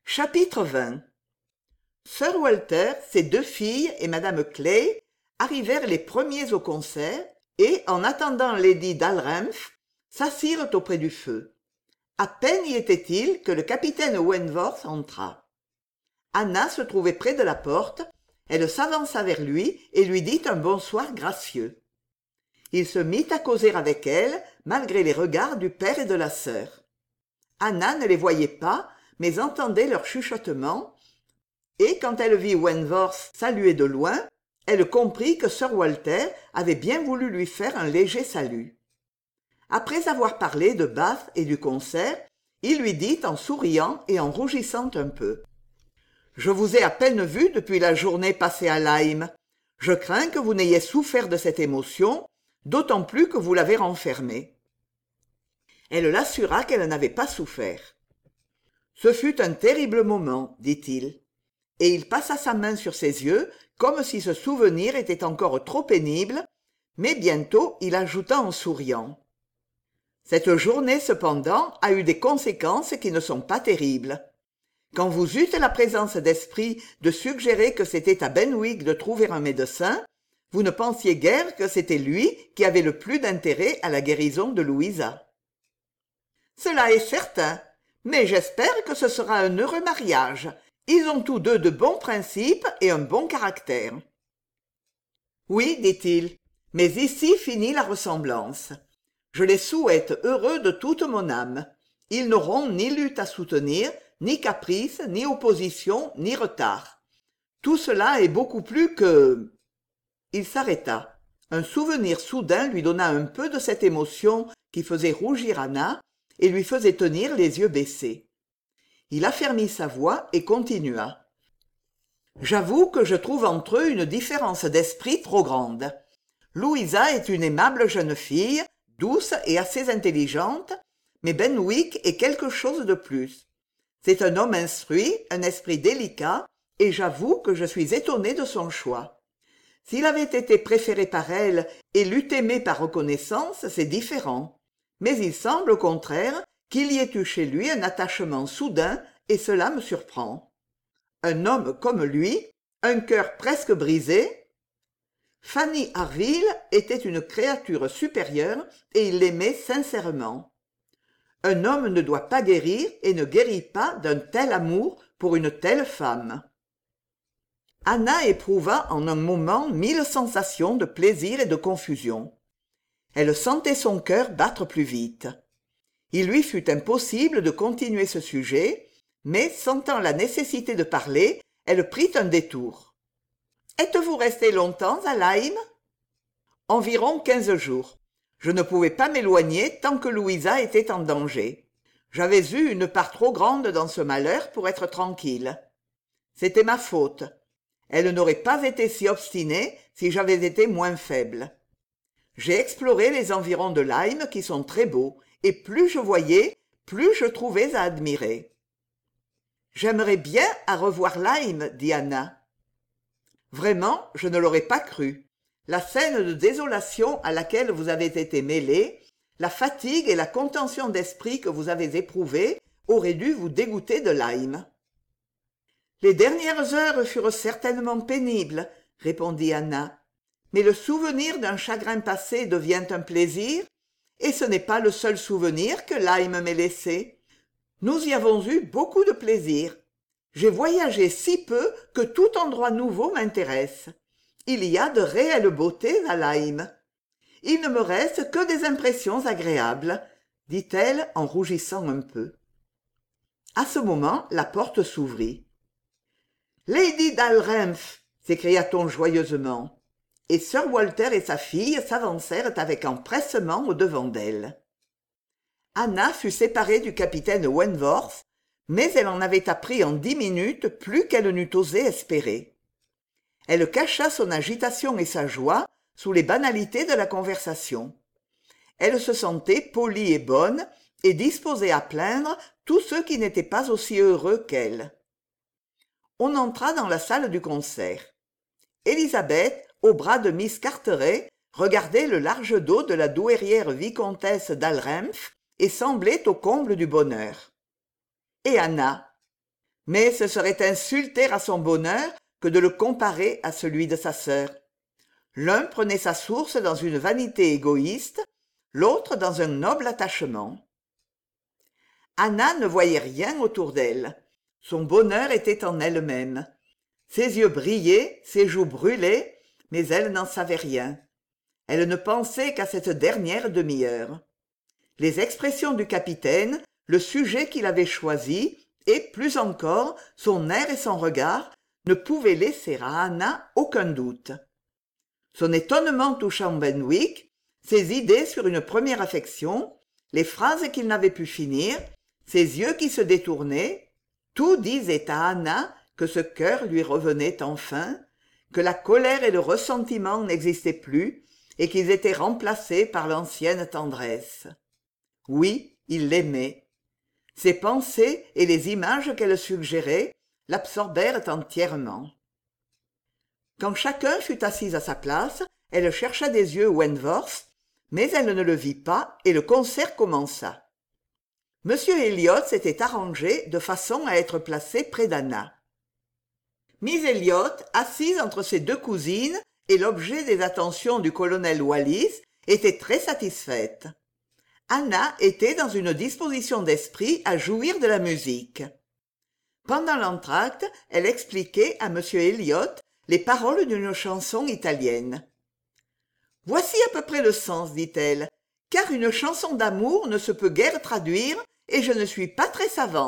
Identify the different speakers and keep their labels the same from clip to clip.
Speaker 1: Chapitre 20. Sir Walter, ses deux filles et madame Clay arrivèrent les premiers au concert et, en attendant lady Dalrymple, s'assirent auprès du feu. À peine y était-il que le capitaine Wentworth entra. Anna se trouvait près de la porte. Elle s'avança vers lui et lui dit un bonsoir gracieux. Il se mit à causer avec elle, malgré les regards du père et de la sœur. Anna ne les voyait pas, mais entendait leur chuchotement, et quand elle vit Wentworth saluer de loin, elle comprit que Sir Walter avait bien voulu lui faire un léger salut. Après avoir parlé de Bath et du concert, il lui dit en souriant et en rougissant un peu. « Je vous ai à peine vu depuis la journée passée à Lyme. Je crains que vous n'ayez souffert de cette émotion, d'autant plus que vous l'avez renfermée. » Elle l'assura qu'elle n'avait pas souffert. « Ce fut un terrible moment, dit-il. » Et il passa sa main sur ses yeux, comme si ce souvenir était encore trop pénible, mais bientôt il ajouta en souriant. « Cette journée, cependant, a eu des conséquences qui ne sont pas terribles. Quand vous eûtes la présence d'esprit de suggérer que c'était à Benwick de trouver un médecin, vous ne pensiez guère que c'était lui qui avait le plus d'intérêt à la guérison de Louisa. Cela est certain, mais j'espère que ce sera un heureux mariage. Ils ont tous deux de bons principes et un bon caractère. Oui, dit-il, mais ici finit la ressemblance. Je les souhaite heureux de toute mon âme. Ils n'auront ni lutte à soutenir, ni caprice, ni opposition, ni retard. Tout cela est beaucoup plus que... Il s'arrêta. Un souvenir soudain lui donna un peu de cette émotion qui faisait rougir Anna et lui faisait tenir les yeux baissés. Il affermit sa voix et continua. « J'avoue que je trouve entre eux une différence d'esprit trop grande. Louisa est une aimable jeune fille, douce et assez intelligente, mais Benwick est quelque chose de plus. C'est un homme instruit, un esprit délicat, et j'avoue que je suis étonné de son choix. S'il avait été préféré par elle et l'eût aimé par reconnaissance, c'est différent. Mais il semble au contraire qu'il y ait eu chez lui un attachement soudain, et cela me surprend. Un homme comme lui, un cœur presque brisé. Fanny Harville était une créature supérieure et il l'aimait sincèrement. Un homme ne doit pas guérir et ne guérit pas d'un tel amour pour une telle femme. Anna éprouva en un moment 1000 sensations de plaisir et de confusion. Elle sentait son cœur battre plus vite. Il lui fut impossible de continuer ce sujet, mais sentant la nécessité de parler, elle prit un détour. « Êtes-vous resté longtemps à Lyme ?»« Environ 15 jours. Je ne pouvais pas m'éloigner tant que Louisa était en danger. J'avais eu une part trop grande dans ce malheur pour être tranquille. C'était ma faute. Elle n'aurait pas été si obstinée si j'avais été moins faible. J'ai exploré les environs de Lyme qui sont très beaux, et plus je voyais, plus je trouvais à admirer. « J'aimerais bien à revoir Lyme, dit Anna. Vraiment, je ne l'aurais pas cru. La scène de désolation à laquelle vous avez été mêlée, la fatigue et la contention d'esprit que vous avez éprouvées auraient dû vous dégoûter de Lyme. Les dernières heures furent certainement pénibles, répondit Anna, mais le souvenir d'un chagrin passé devient un plaisir, et ce n'est pas le seul souvenir que Lyme m'ait laissé. Nous y avons eu beaucoup de plaisir. J'ai voyagé si peu que tout endroit nouveau m'intéresse. Il y a de réelles beautés à Lyme. Il ne me reste que des impressions agréables, dit-elle en rougissant un peu. À ce moment, la porte s'ouvrit. « Lady Dalrymple !» s'écria-t-on joyeusement. Et Sir Walter et sa fille s'avancèrent avec empressement au-devant d'elle. Anna fut séparée du capitaine Wentworth, mais elle en avait appris en 10 minutes plus qu'elle n'eût osé espérer. Elle cacha son agitation et sa joie sous les banalités de la conversation. Elle se sentait polie et bonne, et disposée à plaindre tous ceux qui n'étaient pas aussi heureux qu'elle. On entra dans la salle du concert. Élisabeth, au bras de Miss Carteret, regardait le large dos de la douairière vicomtesse Dalrymple et semblait au comble du bonheur. Et Anna? Mais ce serait insulter à son bonheur que de le comparer à celui de sa sœur. L'un prenait sa source dans une vanité égoïste, l'autre dans un noble attachement. Anna ne voyait rien autour d'elle. Son bonheur était en elle-même. Ses yeux brillaient, ses joues brûlaient, mais elle n'en savait rien. Elle ne pensait qu'à cette dernière demi-heure. Les expressions du capitaine, le sujet qu'il avait choisi, et, plus encore, son air et son regard, ne pouvaient laisser à Anna aucun doute. Son étonnement touchant Benwick, ses idées sur une première affection, les phrases qu'il n'avait pu finir, ses yeux qui se détournaient, tout disait à Anna que ce cœur lui revenait enfin, que la colère et le ressentiment n'existaient plus et qu'ils étaient remplacés par l'ancienne tendresse. Oui, il l'aimait. Ses pensées et les images qu'elle suggérait l'absorbèrent entièrement. Quand chacun fut assis à sa place, elle chercha des yeux Wentworth, mais elle ne le vit pas et le concert commença. M. Elliot s'était arrangé de façon à être placé près d'Anna. Miss Elliot, assise entre ses deux cousines et l'objet des attentions du colonel Wallis, était très satisfaite. Anna était dans une disposition d'esprit à jouir de la musique. Pendant l'entr'acte, elle expliquait à M. Elliot les paroles d'une chanson italienne. « Voici à peu près le sens, dit-elle, car une chanson d'amour ne se peut guère traduire et je ne suis pas très savante. »«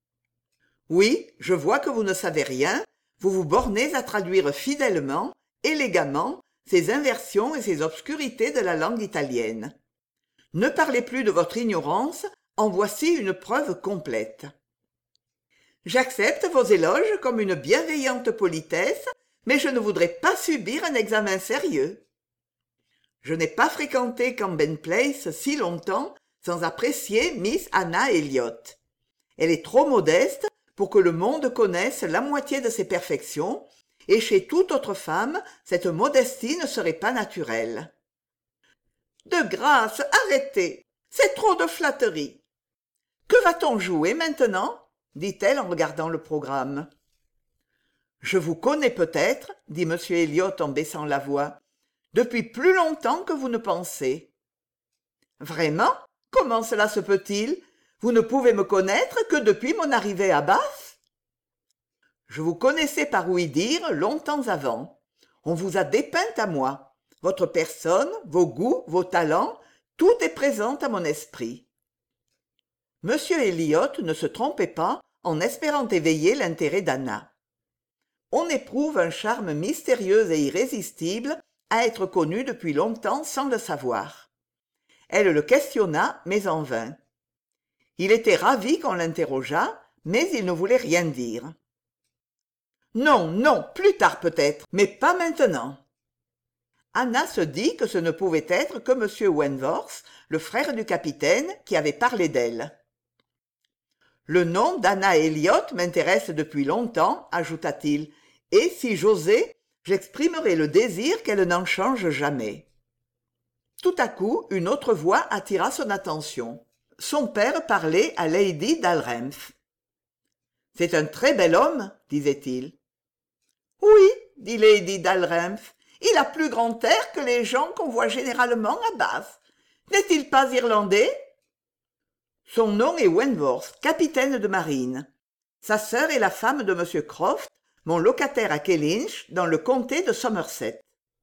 Speaker 1: Oui, je vois que vous ne savez rien, vous vous bornez à traduire fidèlement, élégamment, ces inversions et ces obscurités de la langue italienne. Ne parlez plus de votre ignorance, en voici une preuve complète. J'accepte vos éloges comme une bienveillante politesse, mais je ne voudrais pas subir un examen sérieux. Je n'ai pas fréquenté Camden Place si longtemps sans apprécier Miss Anna Elliot. Elle est trop modeste pour que le monde connaisse la moitié de ses perfections, et chez toute autre femme, cette modestie ne serait pas naturelle. De grâce, arrêtez, c'est trop de flatterie. Que va-t-on jouer maintenant ? Dit-elle en regardant le programme. Je vous connais peut-être, dit M. Elliot en baissant la voix, depuis plus longtemps que vous ne pensez. Vraiment ? Comment cela se peut-il ? Vous ne pouvez me connaître que depuis mon arrivée à Bath ? Je vous connaissais par ouï-dire longtemps avant. On vous a dépeinte à moi. Votre personne, vos goûts, vos talents, tout est présent à mon esprit. M. Elliot ne se trompait pas en espérant éveiller l'intérêt d'Anna. On éprouve un charme mystérieux et irrésistible à être connu depuis longtemps sans le savoir. Elle le questionna, mais en vain. Il était ravi qu'on l'interrogeât, mais il ne voulait rien dire. Non, non, plus tard peut-être, mais pas maintenant. Anna se dit que ce ne pouvait être que M. Wentworth, le frère du capitaine, qui avait parlé d'elle. Le nom d'Anna Elliot m'intéresse depuis longtemps, ajouta-t-il, et si j'osais, j'exprimerais le désir qu'elle n'en change jamais. Tout à coup, une autre voix attira son attention. Son père parlait à Lady Dalrymple. « C'est un très bel homme, disait-il. »« Oui, dit Lady Dalrymple, il a plus grand air que les gens qu'on voit généralement à Bath. N'est-il pas irlandais ?» Son nom est Wentworth, capitaine de marine. Sa sœur est la femme de M. Croft, mon locataire à Kellynch, dans le comté de Somerset.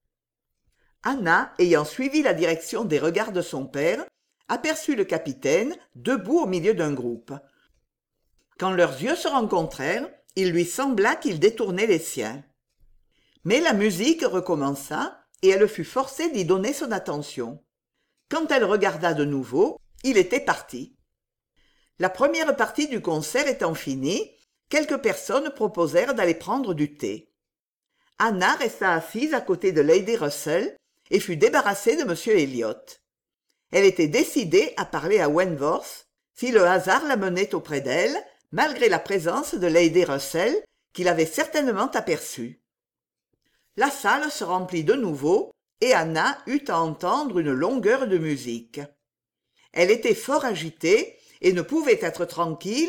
Speaker 1: Anna, ayant suivi la direction des regards de son père, aperçut le capitaine debout au milieu d'un groupe. Quand leurs yeux se rencontrèrent, il lui sembla qu'il détournait les siens. Mais la musique recommença, et elle fut forcée d'y donner son attention. Quand elle regarda de nouveau, il était parti. La première partie du concert étant finie, quelques personnes proposèrent d'aller prendre du thé. Anna resta assise à côté de Lady Russell et fut débarrassée de M. Elliot. Elle était décidée à parler à Wentworth, si le hasard la menait auprès d'elle, malgré la présence de Lady Russell, qui l'avait certainement aperçue. La salle se remplit de nouveau, et Anna eut à entendre une longueur de musique. Elle était fort agitée, et ne pouvait être tranquille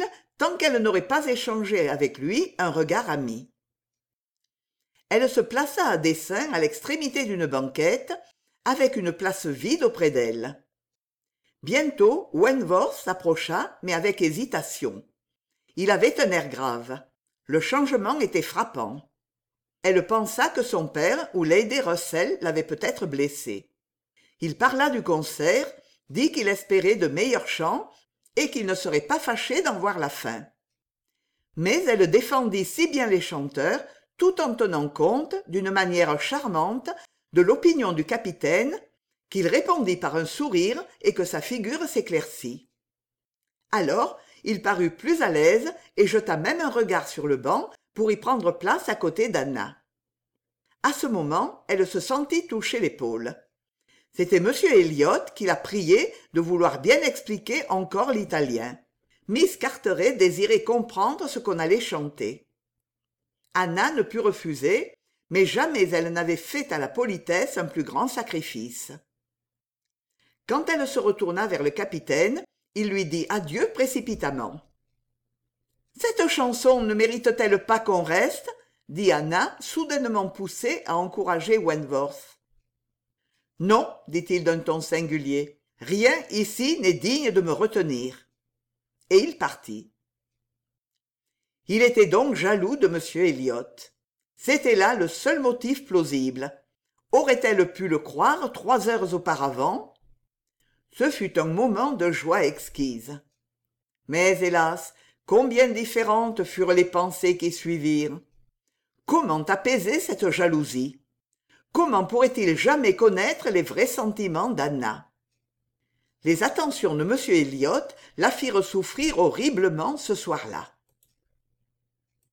Speaker 1: tant qu'elle n'aurait pas échangé avec lui un regard ami. Elle se plaça à dessein à l'extrémité d'une banquette, avec une place vide auprès d'elle. Bientôt Wentworth s'approcha, mais avec hésitation. Il avait un air grave. Le changement était frappant. Elle pensa que son père ou lady Russell l'avaient peut-être blessé. Il parla du concert, dit qu'il espérait de meilleurs chants et qu'il ne serait pas fâché d'en voir la fin. Mais elle défendit si bien les chanteurs, tout en tenant compte, d'une manière charmante, de l'opinion du capitaine, qu'il répondit par un sourire et que sa figure s'éclaircit. Alors, il parut plus à l'aise et jeta même un regard sur le banc pour y prendre place à côté d'Anna. À ce moment, elle se sentit toucher l'épaule. C'était M. Elliot qui la priait de vouloir bien expliquer encore l'italien. Miss Carteret désirait comprendre ce qu'on allait chanter. Anna ne put refuser, mais jamais elle n'avait fait à la politesse un plus grand sacrifice. Quand elle se retourna vers le capitaine, il lui dit adieu précipitamment. « Cette chanson ne mérite-t-elle pas qu'on reste ?» dit Anna, soudainement poussée à encourager Wentworth. « Non, dit-il d'un ton singulier, rien ici n'est digne de me retenir. » Et il partit. Il était donc jaloux de M. Elliot. C'était là le seul motif plausible. Aurait-elle pu le croire 3 heures auparavant? Ce fut un moment de joie exquise. Mais hélas, combien différentes furent les pensées qui suivirent. Comment apaiser cette jalousie? Comment pourrait-il jamais connaître les vrais sentiments d'Anna? Les attentions de M. Elliot la firent souffrir horriblement ce soir-là.